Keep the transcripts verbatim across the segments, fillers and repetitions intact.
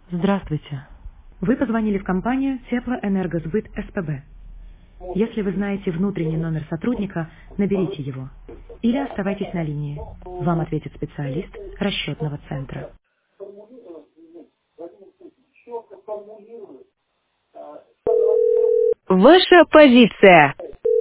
Здравствуйте. Вы позвонили в компанию Теплоэнергосбыт СПБ. Если вы знаете внутренний номер сотрудника, наберите его. Или оставайтесь на линии. Вам ответит специалист расчетного центра. Ваша позиция.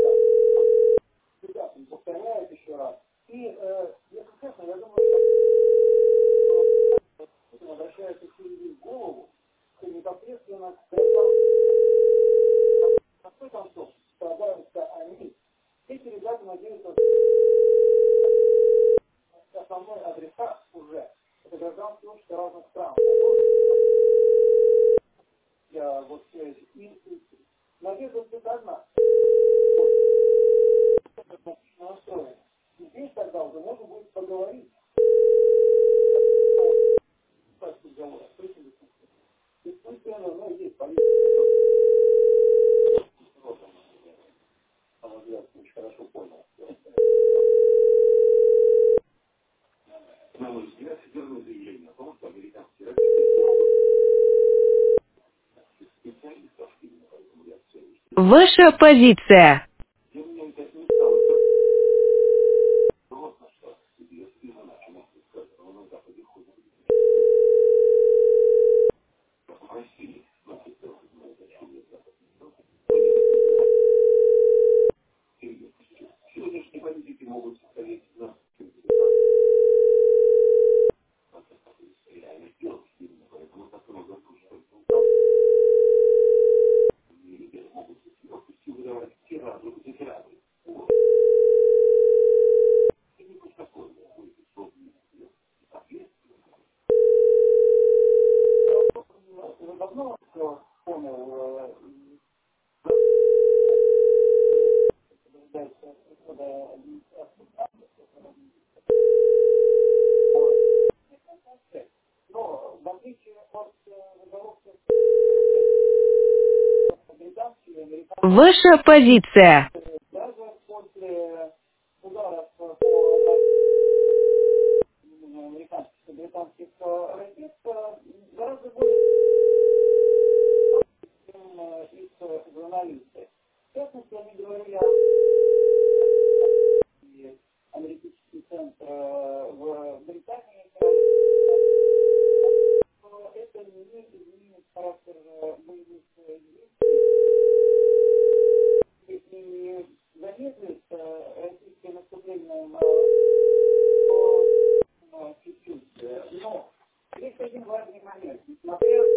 Ваша позиция. Ваша позиция. Но есть один важный момент. Несмотря